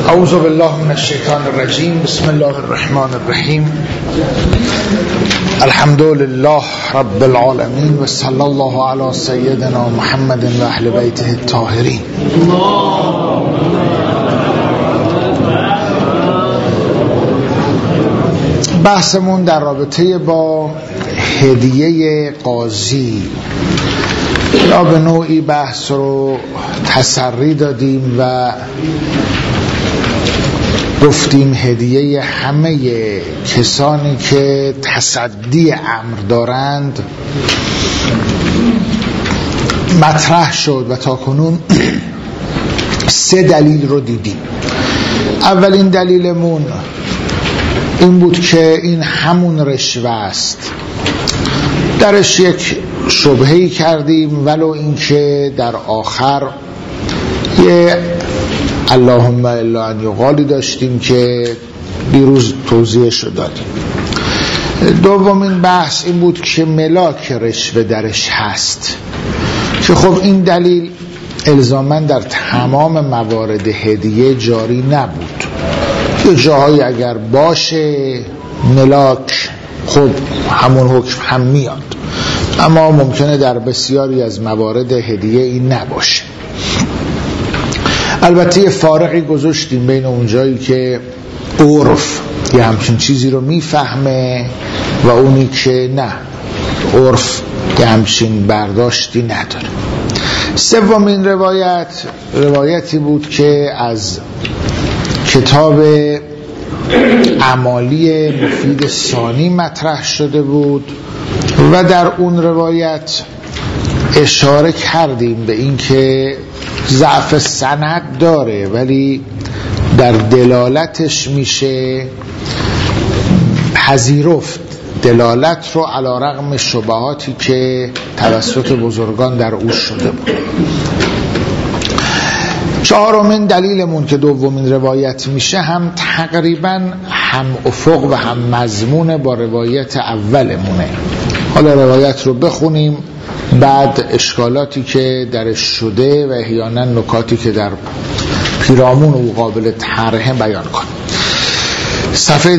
اعوذ بالله من الشیطان الرجیم. بسم الله الرحمن الرحیم. الحمد لله رب العالمین و صلی الله علی سیدنا محمد و اهل بیته الطاهرین. بحثمون در رابطه با هدیه قاضی، یا به نوعی بحث رو تسری دادیم و گفتیم هدیه همه کسانی که تصدی امر دارند مطرح شد و تاکنون 3 دلیل رو دیدیم. اولین دلیلمون این بود که این همون رشوه است. درش یک شبهه‌ای کردیم، ولو اینکه در آخر یه اللهم الا ان یقالی داشتیم که دیروز توضیحش رو دادیم. دومین بحث این بود که ملاک رشوه درش هست، که خب این دلیل الزاماً در تمام موارد هدیه جاری نبود. یه جاهایی اگر باشه ملاک خب همون حکم هم میاد، اما ممکنه در بسیاری از موارد هدیه این نباشه. البته یه فارقی گذاشتیم بین اونجایی که عرف یه همچین چیزی رو میفهمه و اونی که نه، عرف یه همچین برداشتی نداره. سومین روایتی بود که از کتاب اعمالی مفید ثانی مطرح شده بود و در اون روایت اشاره کردیم به این که ضعف سند داره، ولی در دلالتش میشه پذیرفت دلالت رو علی رغم شبهاتی که توسط بزرگان در او شده بود. چهارمین دلیلمون که دومین روایت میشه هم تقریبا هم افق و هم مضمون با روایت اولمونه. حالا روایت رو بخونیم، بعد اشکالاتی که درش شده و احیانا نکاتی که در پیرامون او قابل طرح بیان کنیم. صفحه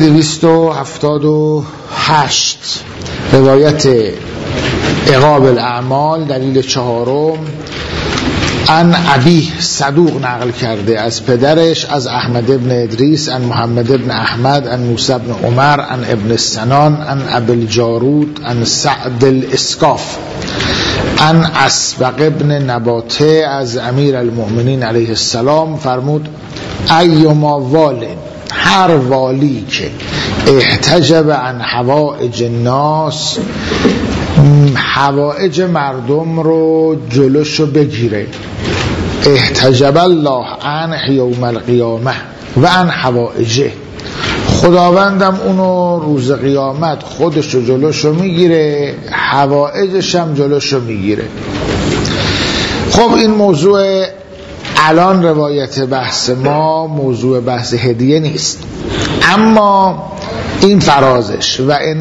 278 روایت عقاب الاعمال دلیل 4 ان ابی صدوق نقل کرده از پدرش، از احمد ابن ادریس، ان محمد ابن احمد، ان موسی ابن عمر، ان ابن سنان، ان ابی الجارود، ان سعد الاسکاف، ان اسبق ابن نباته از امیر المؤمنین علیه السلام فرمود ایما وال، هر والی که احتجب عن حوائج الناس، حوائج مردم رو جلوشو بگیره، احتجب الله عنه یوم القیامه و عن حوائجه، خداوندم اونو روز قیامت خودشو جلوشو میگیره، حوائجش هم جلوشو میگیره. خب این موضوع الان روایت بحث ما موضوع بحث هدیه نیست، اما این فرازش و ان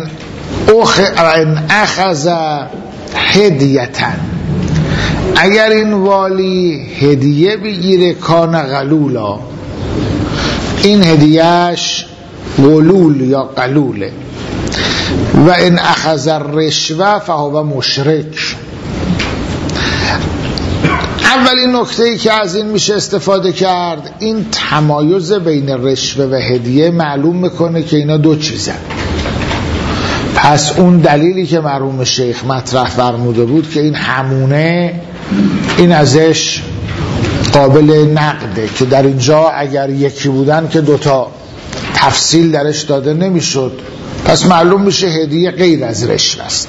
اخذ هدیتن، اگر این والی هدیه بگیره کان غلولا، این هدیهش غلول یا قلوله، و ان اخذ الرشوه فهو مشرک. اولین نکته‌ای که از این میشه استفاده کرد، این تمایز بین رشوه و هدیه معلوم میکنه که اینا دو چیزن. پس اون دلیلی که مرحوم شیخ مطرح فرموده بود که این همونه، این ازش قابل نقده، که در اینجا اگر یکی بودن که دوتا تفصیل درش داده نمیشد، پس معلوم میشه هدیه غیر از رشوه است.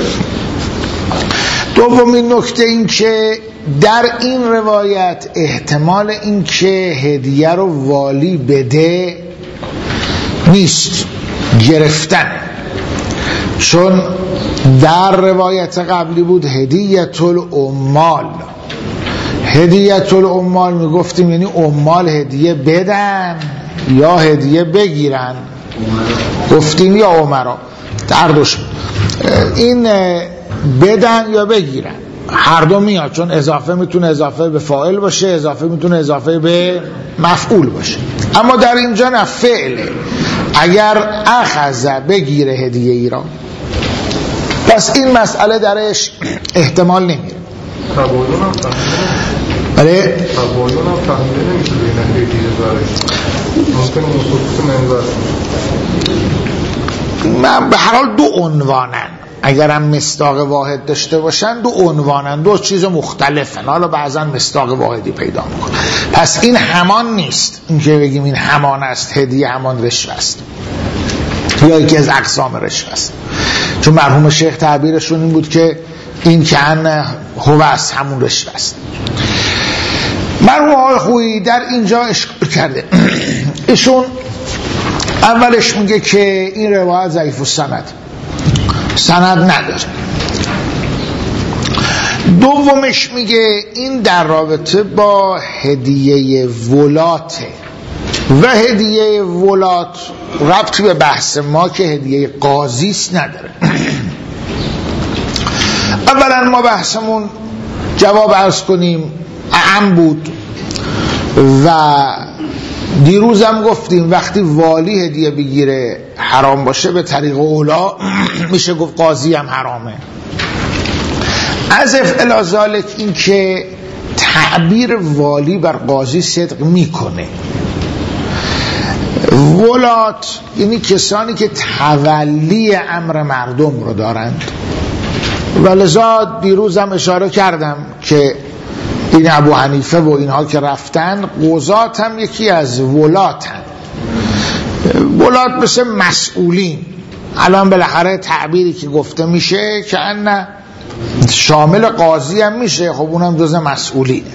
دومین نکته این که در این روایت احتمال این که هدیه رو والی بده نیست، گرفتن، چون در روایت قبلی بود هدیت العمال. هدیت العمال میگفتیم یعنی عمال هدیه بدن یا هدیه بگیرن، گفتیم یا عمرا در دوش این بدن یا بگیرن، هر دو میاد، چون اضافه میتونه اضافه به فاعل باشه، اضافه میتونه اضافه به مفعول باشه. اما در اینجا نه، فعله. اگر اخذ بگیره هدیه ای را، پس این مسئله درش احتمال نمیره. تبادل هم بله تبادل هم فهمیده نمیشه بین هدیه زرش، ممکن مصطفی منظر من به هر حال دو عنوانن، اگرم مصداق واحد داشته باشن دو عنوانن، دو چیز مختلفن، حالا بعضا مصداق واحدی پیدا میکنه. پس این همان نیست، این که بگیم این همان است، هدیه همان رشوه است یا یکی از اقسام رشوه است. چون مرحوم شیخ تعبیرشون این بود که این که هو است، همون رشوه است. مرحوم آقای خویی در اینجا اشکال کرده. ایشون اولش میگه که این روایت ضعیف السند، سند نداره. دومش میگه این در رابطه با هدیه ولاته و هدیه ولات ربطی به بحث ما که هدیه قاضیست نداره. اولا ما بحثمون جواب عرض کنیم اعم بود و دیروزم گفتیم وقتی والی هدیه بگیره حرام باشه به طریق اولا میشه گفت قاضی هم حرامه. از الی ذالک این که تعبیر والی بر قاضی صدق میکنه. ولات یعنی کسانی که تولی امر مردم رو دارند و لذا دیروزم اشاره کردم که این ابو حنیفه و اینها که رفتن قضات هم یکی از ولاتن. ولات مثل مسئولین. الان بالاخره تعبیری که گفته میشه که ان شامل قاضی هم میشه، خب اونم جز مسئولینه.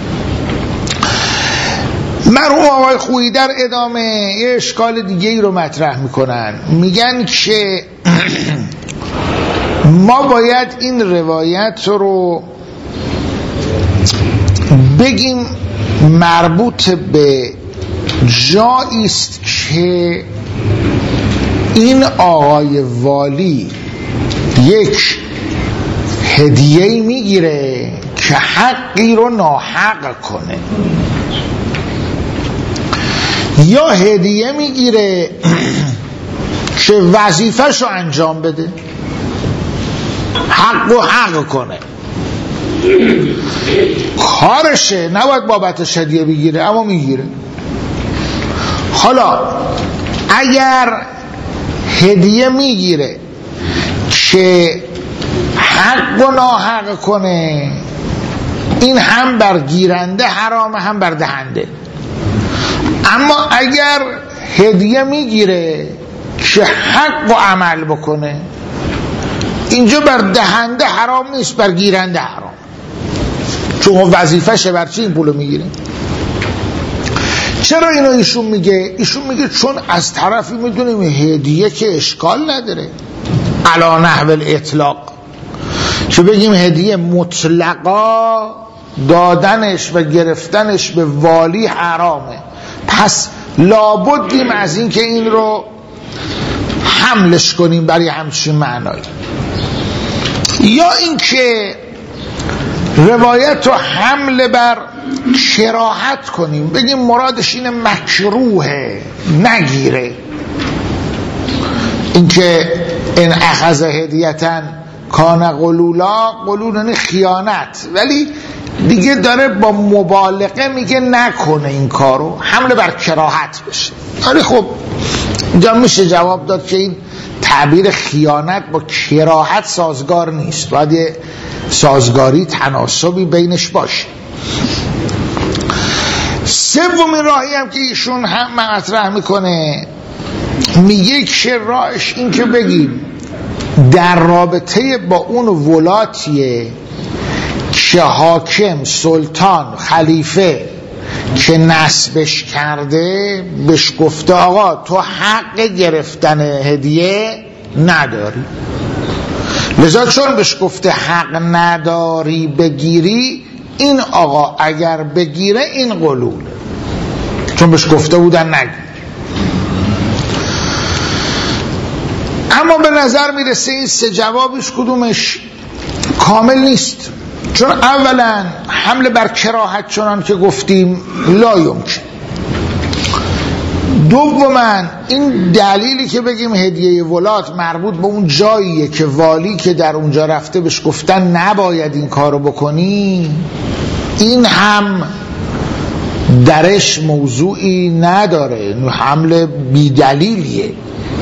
مرحوم آقای خویی در ادامه یه اشکال دیگه ای رو مطرح میکنن، میگن که ما باید این روایت رو بگیم مربوط به جایی است که این آقای والی یک هدیه‌ای میگیره که حقی رو ناحق کنه، یا هدیه میگیره که وظیفه‌شو انجام بده، حق و حق کنه، کارشه، نباید بابتش هدیه بگیره اما میگیره. حالا اگر هدیه میگیره که حق و ناحق کنه، این هم بر گیرنده حرامه هم بر دهنده. اما اگر هدیه میگیره که حق و عمل بکنه، اینجا بر دهنده حرام نیست، بر گیرنده حرام، چون وظیفه‌شه. بر چی این پولو میگیره؟ چرا اینو ایشون میگه؟ ایشون میگه چون از طرفی میدونیم هدیه که اشکال نداره علا نحو الاطلاق، که بگیم هدیه مطلقا دادنش و گرفتنش به والی حرامه، پس لابدیم از این که این رو حملش کنیم برای همچین معنایی. یا این که روایت رو حمله بر کراهت کنیم، بگیم مرادش اینه مکروهه نگیره، این که این اخذ هدیتن کان قلولا، قلول یعنی خیانت، ولی دیگه داره با مبالغه میگه نکنه این کارو، حمله بر کراهت بشه. ولی خب اینجا میشه جواب داد که این تعبیر خیانت با کراهت سازگار نیست، باید یه سازگاری تناسبی بینش باشه. سومین راهی هم که ایشون هم مطرح میکنه، میگه که راهش این که بگیم در رابطه با اون ولاتیه که حاکم، سلطان، خلیفه که نسبش کرده بهش گفته آقا تو حق گرفتن هدیه نداری، لذا چون بهش گفته حق نداری بگیری، این آقا اگر بگیره این قلوله، چون بهش گفته بودن نگیر. اما به نظر میرسه این سه جوابش کدومش کامل نیست، چون اولا حمله بر کراهت چنان که گفتیم لا یمکن، دوما این دلیلی که بگیم هدیه ولات مربوط به اون جاییه که والی که در اونجا رفته بهش گفتن نباید این کارو بکنی، این هم درش موضوعی نداره، حمل بیدلیلیه.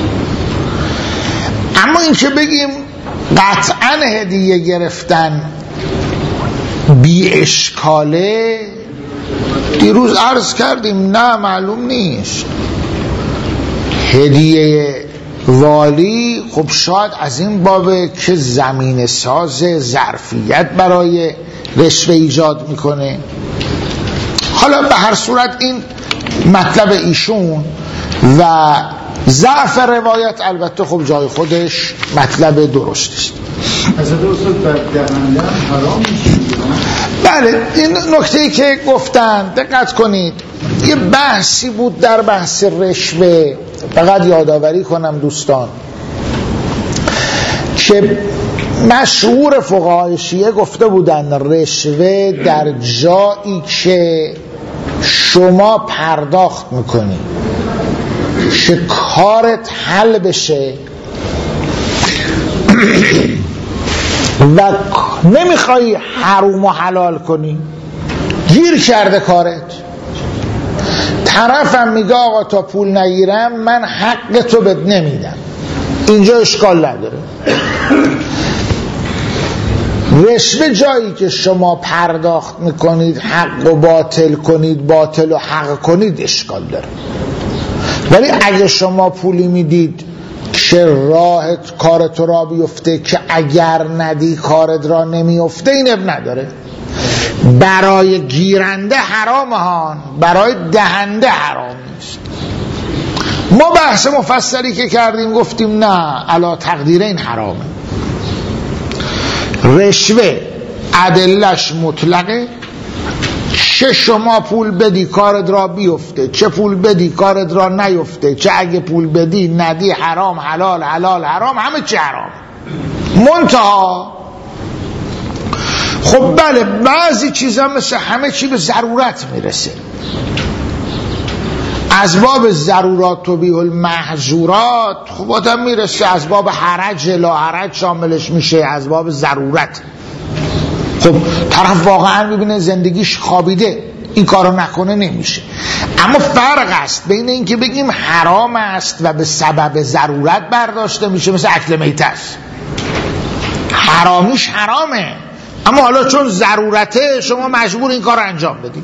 اما این که بگیم قطعا هدیه گرفتن بی اشکاله، دیروز عرض کردیم نه، معلوم نیست. هدیه والی خب شاید از این بابه که زمین ساز ظرفیت برای رشوه ایجاد میکنه. حالا به هر صورت این مطلب ایشون و ضعف روایت البته خب جای خودش مطلب درست است. از درست بر دهنده حرام میشه. بله، این نکته‌ای که گفتن دقت کنید، یه بحثی بود در بحث رشوه، فقط یادآوری کنم دوستان که مشهور فقهای شیعه گفته بودن رشوه در جایی که شما پرداخت میکنی که کارت حل بشه و نمیخوای حروم و حلال کنی، گیر کرده کارت، طرفم میگه آقا تا پول نگیرم من حق تو بد نمیدم، اینجا اشکال نداره. رشوه جایی که شما پرداخت میکنید حق و باطل کنید، باطل و حق کنید، اشکال داره. ولی اگه شما پولی میدید که راهت کارت را بیفته که اگر ندی کارت را نمیفته، این اب نداره. برای گیرنده حرام هان، برای دهنده حرام نیست. ما بحث مفصلی که کردیم گفتیم نه، علا تقدیر این حرامه. رشوه ادلش مطلقه، چه شما پول بدی کارت را بیفته، چه پول بدی کارت را نیفته، چه اگه پول بدی ندی حرام حلال، حلال حرام، همه چی حرام. منتها خب بله، بعضی چیزا مثل همه چی به ضرورت میرسه. اسباب ضرورات تبیح المحظورات خب آدم میرسه، اسباب حرج لا حرج شاملش میشه، اسباب ضرورت. خب طرف واقعا میبینه زندگیش خوابیده، این کارو نکنه نمیشه. اما فرق است بین این که بگیم حرام است و به سبب ضرورت برداشته میشه، مثل اکل میته است، حرامیش حرامه اما حالا چون ضرورته شما مجبور این کار رو انجام بدید.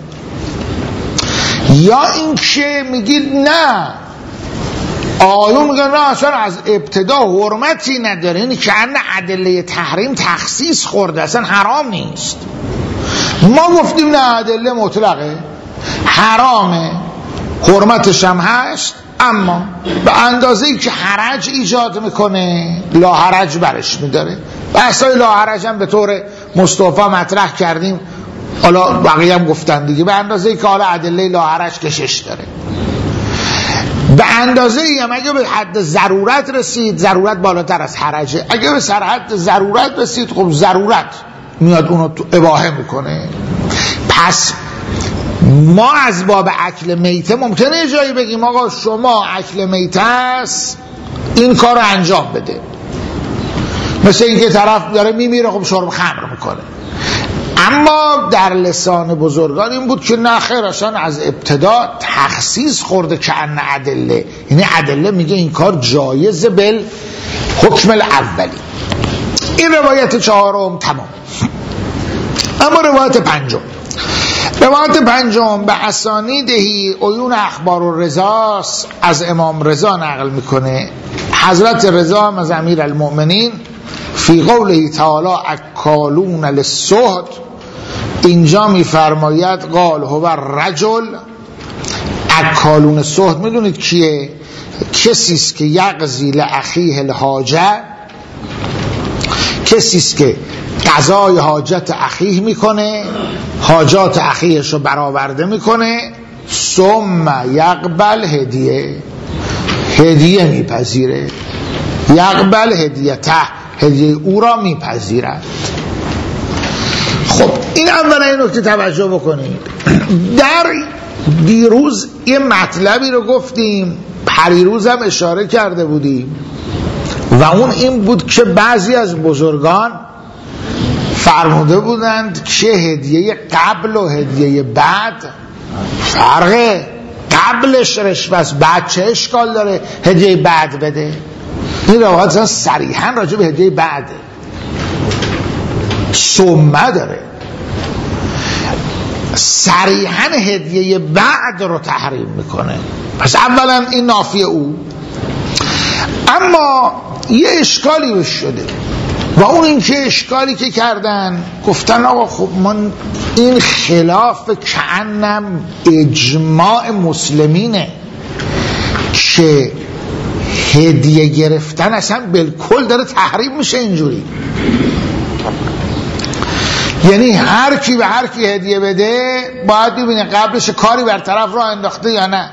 یا این که میگید نه، آقایون میگن نه اصلا از ابتدا حرمتی نداره، این که ان ادله تحریم تخصیص خورده، اصلا حرام نیست. ما گفتیم نه، ادله مطلقه، حرامه، حرمتش هم هست، اما به اندازه‌ای که حرج ایجاد میکنه لا حرج برش میداره. بحثای لا حرج هم به طور مصطفی مطرح کردیم، حالا بقیه هم گفتن دیگه، به اندازه‌ای که حالا ادله لا حرج کشش داره. به اندازه‌ای هم اگه به حد ضرورت رسید، ضرورت بالاتر از حرجه، اگه به سر حد ضرورت رسید خب ضرورت میاد اونو اباحه میکنه. پس ما از باب اکل میته ممکنه یه جایی بگیم آقا شما اکل میته است، این کار رو انجام بده، مثل اینکه طرف داره میمیره خب شرب خمر میکنه. اما در لسان بزرگان این بود که نه خیر، اصلا از ابتدا تخصیص خورده که ان ادله، یعنی ادله میگه این کار جایزه بل حکم الاولی. این روایت چهارم تمام. اما روایت پنجم به اسانیدهی عیون اخبار الرضا از امام رضا نقل میکنه. حضرت رضا از امیر المؤمنین فی قوله تعالی اکالون للسحت، اینجا میفرماید قال هو رجل اکالون السحت. میدونید کیه؟ کسیست که یقضی لاخیه الحاجه، کسیست که قضای حاجت اخیه میکنه، حاجات اخیهش رو برآورده میکنه، ثم یقبل هدیه میپذیره، یقبل هدیته، هدیه او را میپذیرد. خب این اولا این نکته توجه بکنید. در دیروز یه مطلبی رو گفتیم، پریروز هم اشاره کرده بودیم و اون این بود که بعضی از بزرگان فرموده بودند که هدیه قبل و هدیه بعد فرقه. قبلش رشوه، بعد چه اشکال داره هدیه بعد بده؟ این روایت صریحا راجع به هدیه بعده، سمه داره، صریحا هدیه بعد رو تحریم میکنه. پس اولا این نافی او. اما یه اشکالی بهش شده و اون این که اشکالی که کردن گفتن آقا خب من این خلاف کأنم اجماع مسلمینه که هدیه گرفتن اصلا بالکل داره تحریم میشه اینجوری، یعنی هر کی به هر کی هدیه بده باید ببینه قبلش کاری برطرف راه انداخته یا نه.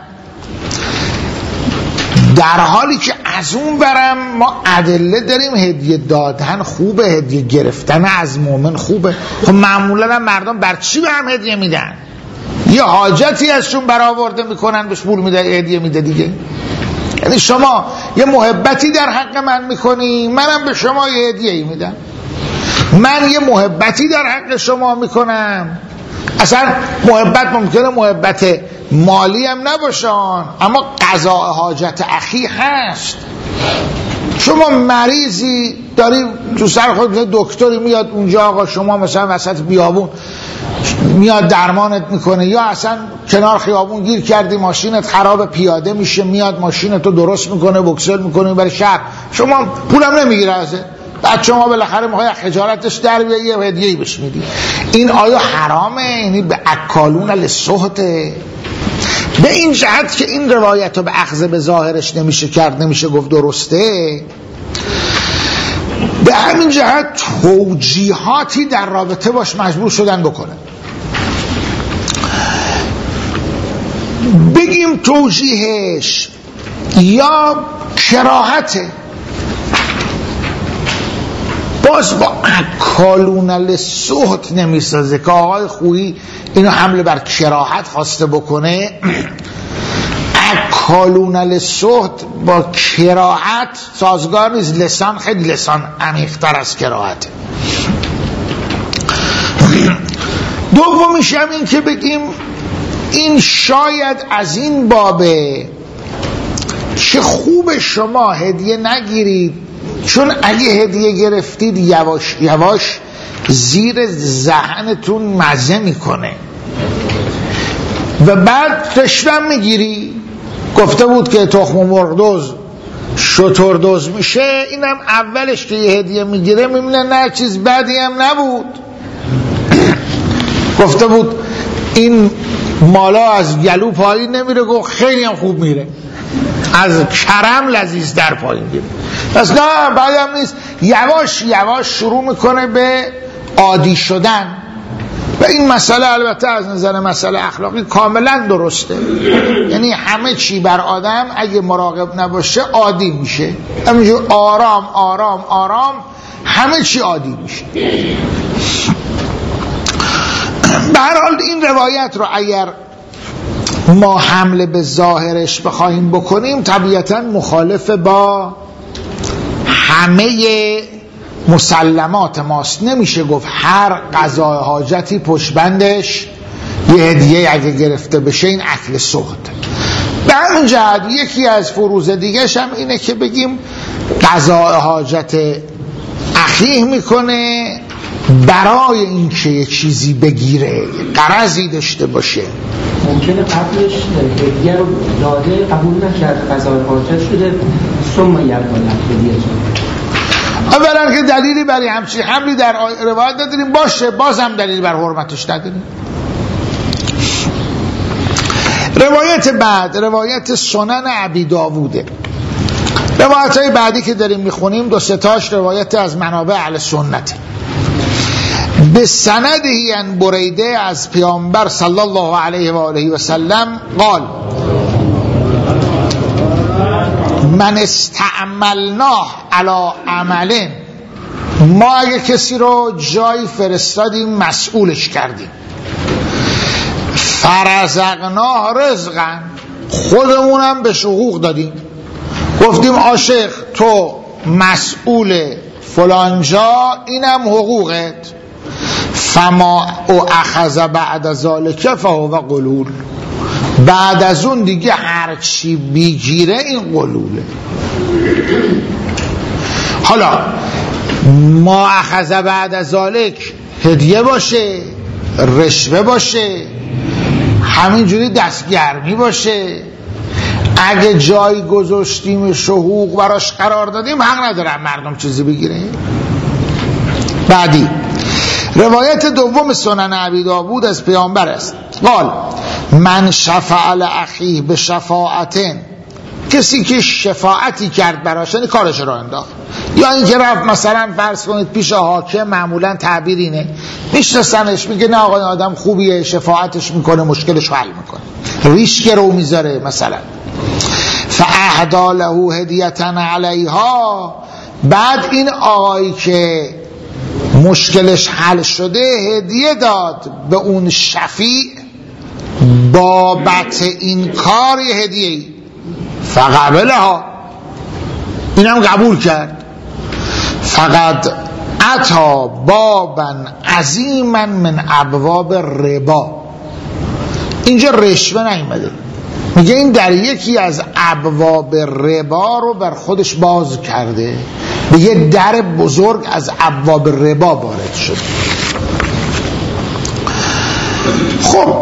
در حالی که از اون برم ما ادله داریم هدیه دادن خوبه، هدیه گرفتن از مؤمن خوبه. خب معمولا مردم بر چی به هم هدیه میدن؟ یه حاجتی ازشون برآورده میکنن بهش پول میده، هدیه میده دیگه. یعنی شما یه محبتی در حق من میکنی، منم به شما یه هدیه میدم. من یه محبتی در حق شما میکنم، اصلا محبت ممکنه محبت مالی هم نباشن، اما قضاء حاجت اخی هست. شما مریضی داری تو سر خود، دکتری میاد اونجا، آقا شما مثلا وسط بیابون میاد درمانت میکنه، یا اصلا کنار خیابون گیر کردی ماشینت خراب پیاده میشه، میاد ماشینتو درست میکنه، بوکسل میکنه برای شهر، شما پولم نمیگیره ازه، بعد شما بالاخره میخوای خجالتش در بیای یه هدیه‌ای بهش میدی. این آیا حرامه؟ یعنی به اکالون للسحته. به این جهت که این روایت رو به اخذ به ظاهرش نمیشه کرد، نمیشه گفت درسته، به همین جهت توجیهاتی در رابطه باش مجبور شدن بکنن. بگیم توجیهش یا کراهته، باز با اکالون للسحت نمیسازه که آقای خویی اینو حمله بر کراهت خواسته بکنه. اکالون للسحت با کراهت سازگار نیست، لسان خیلی لسان عمیق‌تر از کراهته. دومیش هم این که بگیم این شاید از این بابه که خوب شما هدیه نگیرید، چون اگه هدیه گرفتید یواش یواش زیر ذهنتون مزه میکنه و بعد رشوه میگیری. گفته بود که تخم مرغ دوز شتر دوز میشه، اینم اولش که یه هدیه میگیره میبینه نه چیز بدی هم نبود. گفته بود این مالا از گلو پایین نمیره، گفت خیلی هم خوب میره، از کرم لذیذ در پایین میره. پس نه بعدم نیست، یواش یواش شروع میکنه به عادی شدن. و این مسئله البته از نظر مسئله اخلاقی کاملا درسته، یعنی همه چی بر آدم اگه مراقب نباشه عادی میشه، همینجور آرام آرام آرام همه چی عادی میشه. به هر حال این روایت رو اگر ما حمله به ظاهرش بخواهیم بکنیم طبیعتا مخالف با همه مسلمات ماست. نمیشه گفت هر قضای حاجتی پشت بندش یه هدیه اگه گرفته بشه این اکل سحت. به همین جهت یکی از فروض دیگه‌ش هم اینه که بگیم قضای حاجت اخیه میکنه برای این که یه چیزی بگیره، غرضی داشته باشه. ممکنه قبلش هدیه رو داده قبول نکرد، قضای حاجت شده، ثم یردان هدیه شده. اولا که دلیلی برای همچین حملی در روایت نداریم، باشه بازم دلیلی بر حرمتش نداریم. روایت بعد روایت سنن ابی داووده. روایت های بعدی که داریم میخونیم دو ستاش روایت از منابع اهل سنت. به سندهی ان بریده از پیامبر صلی الله علیه و آله و سلم قال من استعملناه علی عمل، ما اگه کسی رو جایی فرستادیم مسئولش کردیم، فرزقناه رزقا، خودمونم به حقوق دادیم. گفتیم آشق تو مسئول فلان جا، اینم حقوقت. فما او اخذ بعد ذالک فهو غلول، بعد از اون دیگه هرچی بگیره این غلوله. حالا ما اخذ بعد ذالک هدیه باشه، رشوه باشه، همینجوری دستگرمی باشه، اگه جایی گذاشتیم حقوق براش قرار دادیم، حق ندارن مردم چیزی بگیره. بعدی روایت دوم سنن ابی داود از پیامبر است، قال من شفع لاخیه به شفاعتن، کسی که شفاعتی کرد براش، یعنی کارش رو انداخت، یا اینکه رفت مثلا فرض کنید پیش حاکم، معمولا تعبیر اینه میشناسنش، میگه نه آقا این آدم خوبیه، شفاعتش میکنه، مشکلش حل میکنه، ریشک رو میذاره مثلا، فاهدا له هدیتن علیها، بعد این آقایی که مشکلش حل شده هدیه داد به اون شفیع بابت این کار، هدیه فقبلها، اینم قبول کرد. فقط اتا بابا عظیما من ابواب ربا، اینجا رشوه نیامده، میگه این در یکی از ابواب ربا رو بر خودش باز کرده، به یه در بزرگ از ابواب ربا وارد شد. خب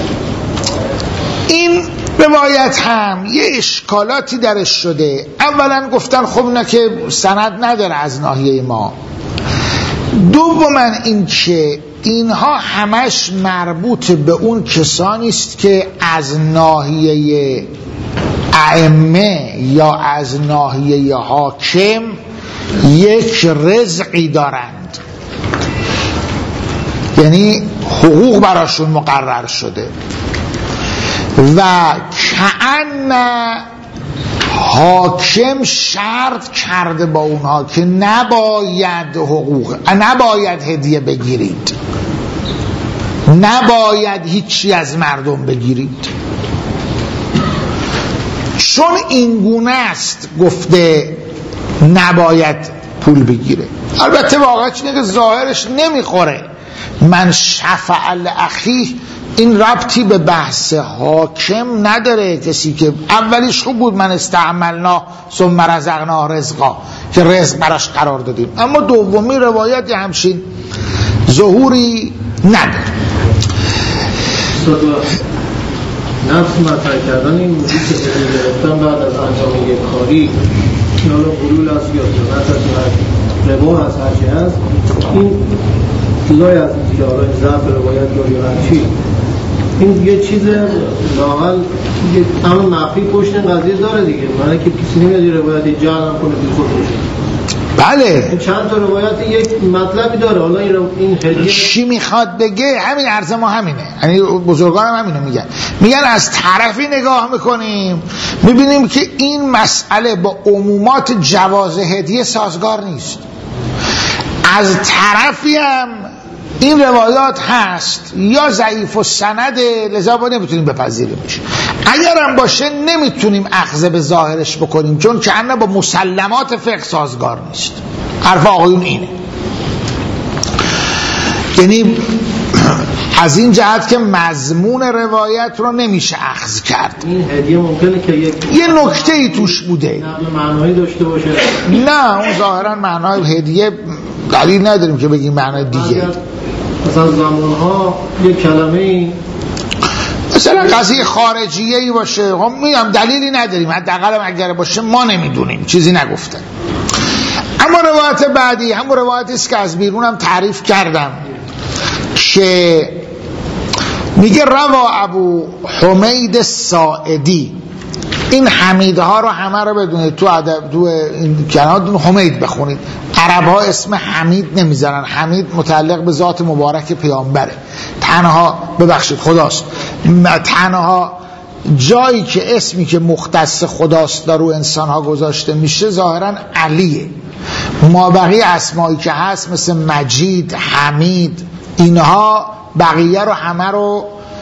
این روایت هم یه اشکالاتی درش شده. اولا گفتن خب نه که سند نداره از ناحیه ما. دوما این که اینها همش مربوط به اون کسانی است که از ناحیه ائمه یا از ناحیه حاکم یک رزقی دارند، یعنی حقوق براشون مقرر شده و کأن حاکم شرط کرده با اونها که نباید نباید هدیه بگیرید، نباید هیچی از مردم بگیرید، چون این گونه است گفته نباید پول بگیره. البته واقعا اینه که ظاهرش نمیخوره. من شفع لاخیه این ربطی به بحث حاکم نداره. کسی که اولیش خوب بود، من استعملنا ثم رزقنا رزقا، که رزق براش قرار دادیم، اما دومی روایت همچین ظهوری نداره. نفس مطرح کردن این موضوع که ادیه گرفتن بعد از انجام یک کاری، حالا غلول است یا خیانت است یا ربا هست، هرچی هست، این لای از این که حالا ضعف روایت یا هرچی، این یه چیز لااقل اما نفی پشت این قضیه داره دیگه. معنی که کسی نمیاد این روایت جعل هم کنه بی خود باشه. بله، چند تا روایت یک مطلبی داره. حالا این هدیه چی میخواد بگه؟ همین عرض ما همینه، یعنی بزرگان هم همینو میگن از طرفی نگاه میکنیم میبینیم که این مسئله با عمومات جواز هدیه سازگار نیست، از طرفی هم این روایات هست یا ضعیف و سنده، لذا با نمیتونیم بپذیریمش. اگر هم باشه نمیتونیم اخذ به ظاهرش بکنیم، چون که انه با مسلمات فقه سازگار نیست. حرف آقایون اینه، یعنی از این جهت که مضمون روایت رو نمیشه اخذ کرد. این هدیه ممکنه که یه نکته ای توش بوده، معنایی داشته باشه. نه اون ظاهرا معنای هدیه دلیل نداریم که بگیم معنای دیگه. مثلا زمانها یک کلمه مثلا قضیه خارجیه ای باشه، خب میگم دلیلی نداریم، حداقل اگر باشه ما نمیدونیم، چیزی نگفتن. اما روایت بعدی همون روایتی است که از بیرونم تعریف کردم که میگه روا ابو حمید الساعدی. این حمیدها رو همه رو بدونید، تو ادب تو این کنار حمید بخونید. عرب ها اسم حمید نمیذارن، حمید متعلق به ذات مبارک پیامبره، تنها ببخشید خداست، تنها جایی که اسمی که مختص خداست در رو انسان ها گذاشته میشه ظاهرا علیه. ما بقیه اسمایی که هست مثل مجید، حمید، اینها بقیه رو همه رو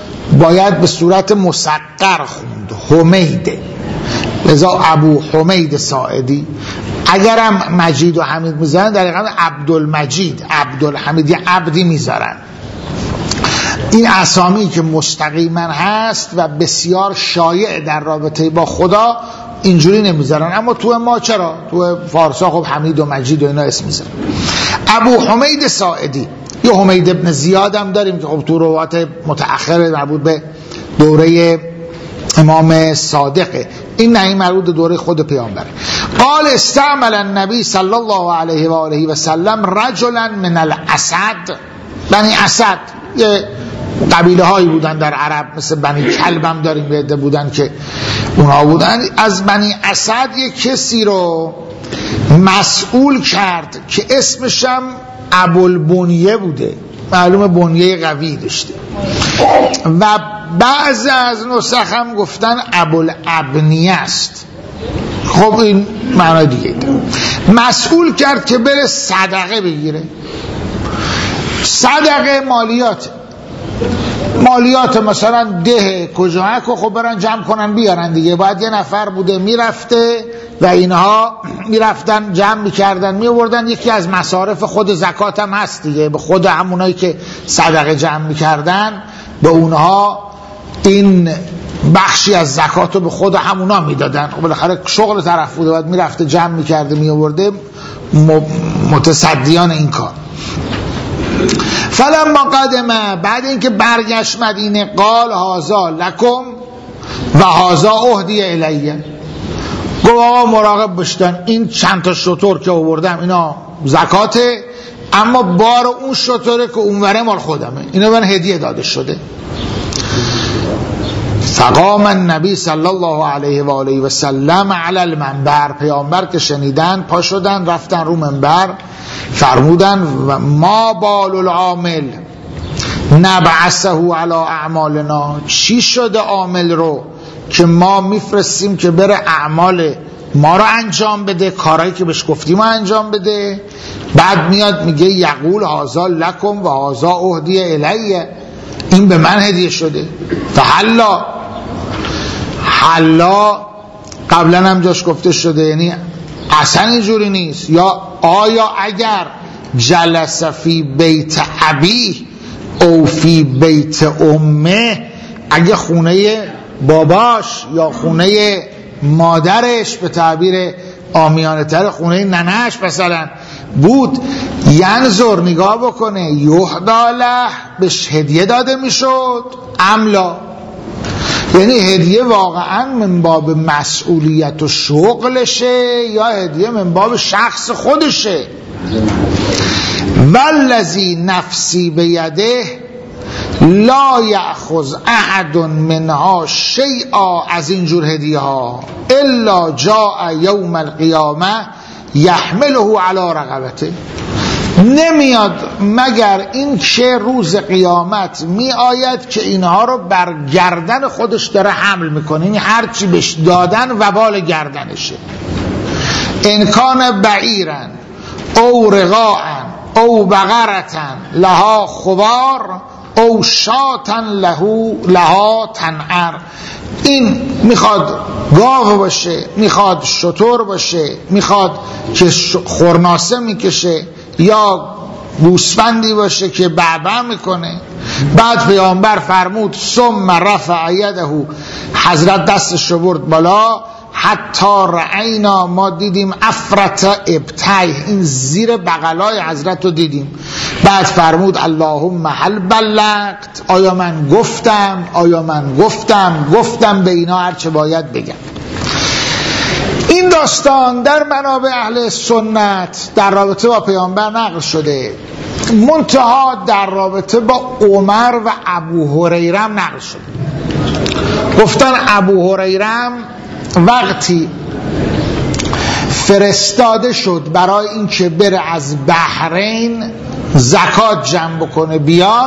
باید به صورت مسقر خوند، حمیده، لذا ابو حمید ساعدی. اگرم مجید و حمید میذارن دقیقا عبدالمجید، عبدالحمید، یه عبدی میذارن. این اسامی که مستقیما هست و بسیار شایع در رابطه با خدا اینجوری نمیذارن، اما تو ما چرا؟ تو فارسا خب حمید و مجید و اینا اسم میذارن. ابو حمید ساعدی، یه حمید ابن زیاد هم داریم که خب تو روایات متأخر مربوط به دوره امام صادقه، این نه، این مربوط به دوره خود پیامبره. قال استعمل النبی صلی الله علیه و آله و سلم رجلا من الاسد، بنی اسد یه قبیله هایی بودن در عرب، مثل بنی کلب هم داریم، بیده بودن که اونها بودن. از بنی اسد یه کسی رو مسئول کرد که اسمشم ابوالبنیه بوده، معلوم بنیه قوی داشته، و بعض از نسخ هم گفتن ابوالابنیه است. خب این معنی دیگه ده. مسئول کرد که بره صدقه بگیره. صدقه مالیات مثلا ده کجاک خب برن جمع کنن بیارن دیگه، باید یه نفر بوده میرفته و اینها میرفتن جمع میکردن میوردن. یکی از مصارف خود زکات هم هست دیگه، به خود همونایی که صدقه جمع میکردن به اونها این بخشی از زکات رو به خود همونا میدادن. خب بالاخره شغل طرف بوده، باید میرفته جمع میکرده میورده، متصدیان این کار. فلما قدم، بعد اینکه برگشت مدینه، قال هذا لکم و هذا اهدی الیه، گفت آقا مراقب باشین، این چند تا شتر که آوردم اینا زکاته، اما بار اون شتره که اونوره مال خودمه، اینا من هدیه داده شده. فقام النبی صلی الله علیه و آله و سلم علی المنبر، پیامبر که شنیدن پا شدن رفتن رو منبر، فرمودن و ما بال العامل نبعثه علی اعمالنا، چی شده عامل رو که ما میفرستیم که بره اعمال ما رو انجام بده، کارهایی که بهش گفتیم رو انجام بده، بعد میاد میگه یقول هذا لکم و هذا اهدی الیه، این به من هدیه شده. حلا قبلا هم جاش گفته شده، یعنی اصلا اینجوری نیست. یا آیا اگر جلس فی بیت ابی او فی بیت امه، اگه خونه باباش یا خونه مادرش، به تعبیر عامیانه تر خونه ننهش مثلا بود، ینظر نگاه بکنه، یهدا له، بهش هدیه داده میشد، املا، یعنی هدیه واقعا من باب مسئولیت و شغلشه یا هدیه من باب شخص خودشه. والذی نفسی بیده لا یأخذ احد منها شیئا، از اینجور هدیه ها، الا جاء یوم القیامه یحمله علی رقبته، نمیاد مگر این که روز قیامت می آید که اینها رو بر گردن خودش داره حمل میکنه، یعنی هر چی بهش دادن وبال گردنشه. انکان بعیرن او رقاعن او بقرتن لها خوار او شاتن لها تنعر، این میخواد گاو باشه، میخواد شتر باشه، میخواد که خرناسه میکشه، یا گوسفندی باشه که بعبع میکنه. بعد پیامبر فرمود ثم رفع یده، حضرت دستش رو برد بالا، حتی رأینا، ما دیدیم افرت ابتای، این زیر بغلای حضرت رو دیدیم. بعد فرمود اللهم هل بلغت، آیا من گفتم به اینا هرچه باید بگم. این داستان در منابع اهل سنت در رابطه با پیامبر نقل شده، منتها در رابطه با عمر و ابو هریره نقل شده. گفتن ابو هریره وقتی فرستاده شد برای این که بره از بحرین زکات جمع بکنه بیاد،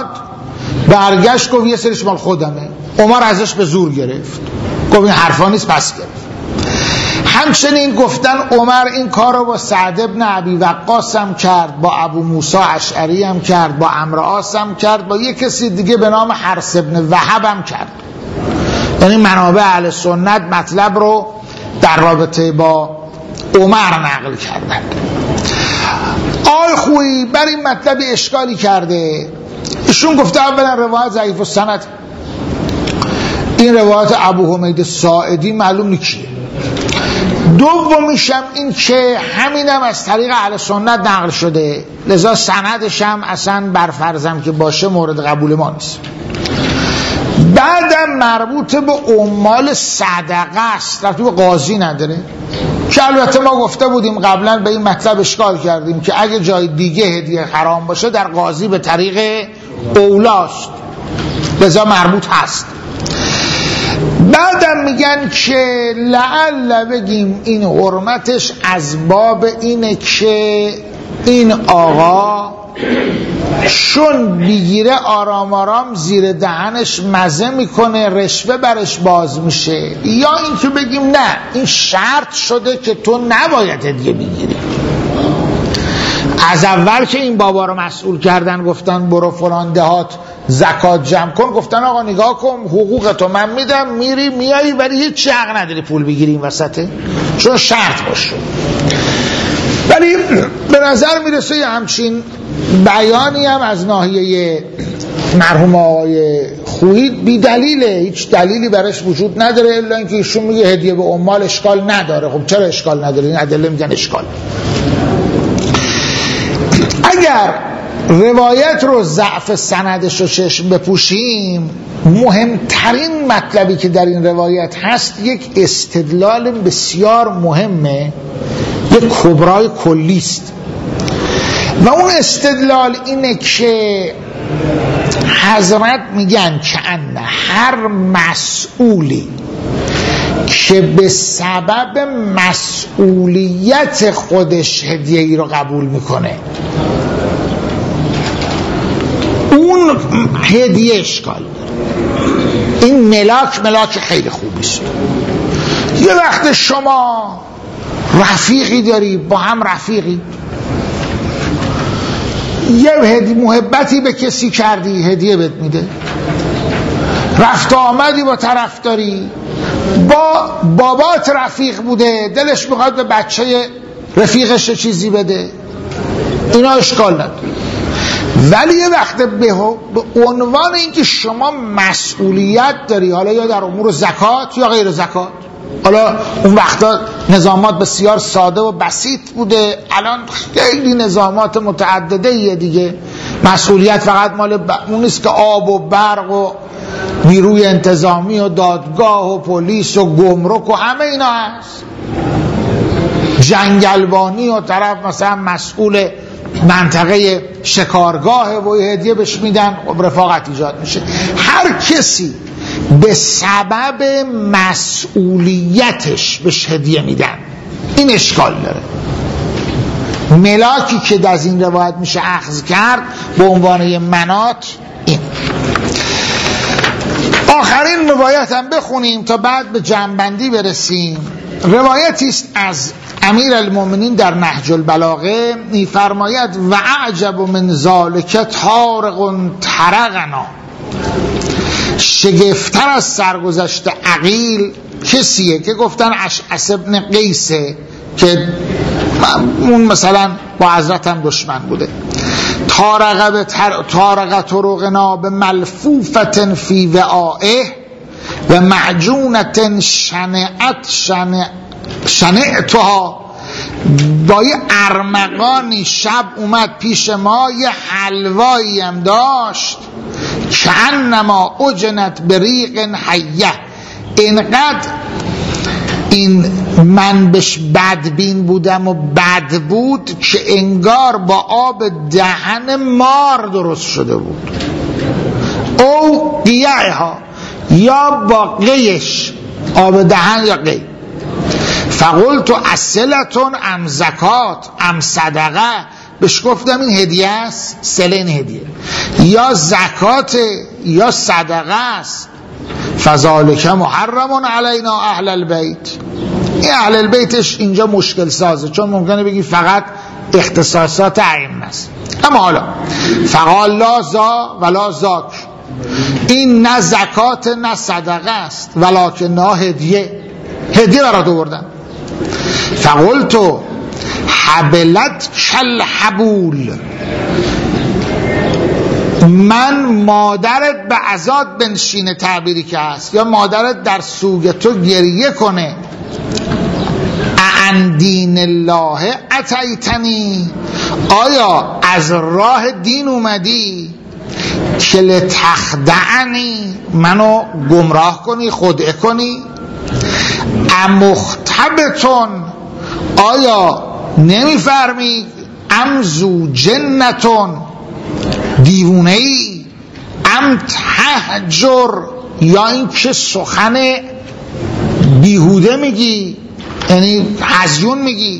برگشت گفت یه سریش مال خودمه. عمر ازش به زور گرفت، گفت این حرفا نیست، پس گرفت. همچنین گفتن عمر این کار رو با سعد ابن ابی وقاص هم کرد، با ابو موسی اشعری هم کرد، با عمرو عاص هم کرد، با یک کسی دیگه به نام حرث ابن وهب هم کرد. یعنی منابع اهل سنت مطلب رو در رابطه با عمر نقل کردن. آقای خویی بر این مطلب اشکالی کرده. ایشون گفته اولا روایت ضعیف السند، این روایت ابو حمید الساعدی معلوم نیکیه. دومیشم این که همینم از طریق اهل سنت نقل شده، لذا سندش هم اصلا برفرضم که باشه مورد قبول ما نیست. بعدم مربوط به عمال صدقه است، ربطی به قاضی نداره، که البته ما گفته بودیم قبلا به این مطلب اشکال کردیم که اگه جای دیگه هدیه حرام باشه در قاضی به طریق اولاست، لذا مربوط هست. بعدم میگن که لعل بگیم این حرمتش از باب اینه که این آقا چون بگیره آرام آرام زیر دهنش مزه میکنه، رشوه برش باز میشه، یا این که بگیم نه این شرط شده که تو نباید هدیه بگیری. از اول که این بابا رو مسئول کردن گفتن برو فلان دهات زکات جمع کن، گفتن آقا نگاه کن حقوق تو من میدم، میری میایی ولی هیچ حق نداری پول بگیری این وسطه، چون شرط باشه. ولی به نظر میرسه یه همچین بیانی هم از ناحیه مرحوم آقای خویی بی دلیله، هیچ دلیلی برش وجود نداره، الا اینکه ایشون میگه هدیه به عمال اشکال نداره. خب چرا اشکال نداره؟ این ادله میگن اشکال. اگر روایت رو ضعف سندش رو چشم بپوشیم، مهمترین مطلبی که در این روایت هست یک استدلال بسیار مهمه، یک کبرای کلیست، و اون استدلال اینه که حضرت میگن که ان هر مسئولی که به سبب مسئولیت خودش هدیه ای رو قبول میکنه اون هدیه اشکال. این ملاک خیلی خوبیست. یه وقت شما رفیقی داری، با هم رفیقی، یه محبتی به کسی کردی هدیه بهت میده، رفت آمدی با طرفداری، با بابات رفیق بوده دلش میخواد به بچه رفیقش چیزی بده، اینا اشکال نداره. ولی یه وقت به عنوان اینکه شما مسئولیت داری، حالا یا در امور زکات یا غیر زکات، حالا اون وقتا نظامات بسیار ساده و بسیط بوده، الان خیلی نظامات متعدده یه دیگه، مسئولیت فقط مال اون نیست که آب و برق و نیروی انتظامی و دادگاه و پلیس و گمرک و همه اینا هست، جنگلبانی و طرف مثلا مسئول منطقه شکارگاه و هدیه بهش میدن، رفاقت ایجاد میشه. هر کسی به سبب مسئولیتش بهش هدیه میدن، این اشکال داره. ملاکی که از این روایت میشه اخذ کرد به عنوان یه مناط این. آخرین روایت هم بخونیم تا بعد به جمع‌بندی برسیم. روایتی است از امیر المؤمنین در نهج البلاغه، میفرماید و اعجب من ذالک طارق طرقنا، شگفت‌تر از سرگذشت عقیل کسیه که گفتن اشعث ابن قیسه که اون مثلا با حضرت هم دشمن بوده. طارق طرقنا به ملفوفت فی وعائه و معجونت شنعتها، با یه ارمغانی شب اومد پیش ما، یه حلوایی هم داشت که انما اجنت بریق حیه، اینقدر این من بهش بدبین بودم و بد بود که انگار با آب دهن مار درست شده بود، او قیعها، یا با قیش، آب دهن یا قی. فقلت اصلتون ام زکات ام صدقه، بهش گفتم این هدیه است، سله این هدیه، یا زکات یا صدقه است. فذالک محرم علینا اهل البیت. این اهل البیتش اینجا مشکل سازه، چون ممکنه بگی فقط اختصاصات ائمه است. اما حالا فقال لا زا ولا زاک، این نه زکات نه صدقه است، ولکن هدیه برات آوردن. فقلت حبلت کل حبول، من مادرت به عزاد بنشینه، تعبیری که هست، یا مادرت در سوگ تو گریه کنه. عن دین الله اتیتنی، آیا از راه دین اومدی که لتخدعنی، منو گمراه کنی، خدعه کنی؟ امختبتون، آیا نمیفرمی؟ امزو جنتون، دیوونه ای؟ ام تهجر، یا این که سخن بیهوده میگی، یعنی هزیون میگی؟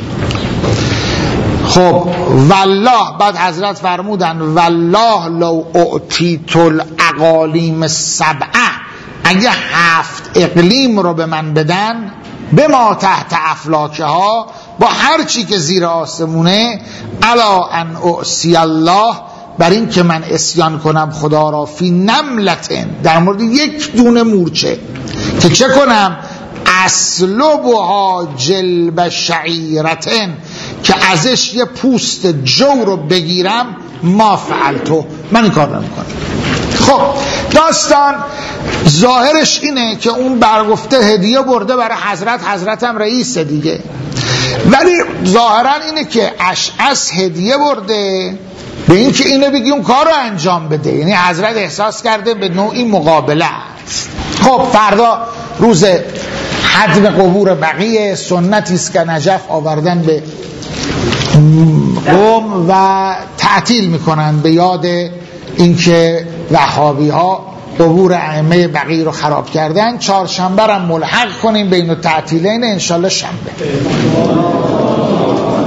خب والله، بعد حضرت فرمودن والله لو اعطیت الاقالیم السبعه، اگه 7 اقلیم رو به من بدن، به ما تحت افلاکها، با هر چی که زیر آسمونه، الا ان اعصی الله، بر این که من عصیان کنم خدا را، فی نملتن، در مورد یک دونه مورچه، که چه کنم؟ اسلبها جلب شعیرتن، که ازش یه پوست جو رو بگیرم، ما فعلتو، من این کار نمیکنم. خب داستان ظاهرش اینه که اون برگفته هدیه برده برای حضرت، حضرت هم رئیس دیگه، ولی ظاهرا اینه که اشعث هدیه برده به این که اینو بگی اون کار رو انجام بده، یعنی حضرت احساس کرده به نوعی مقابله است. خب فردا روز حتم قبور بقیه، سنتی است که نجف آوردن به قم و تعطیل میکنن به یاد اینکه وهابی ها قبور ائمه بقیه رو خراب کردن. چهارشنبه هم ملحق کنیم بین تعطیلین، انشالله شنبه.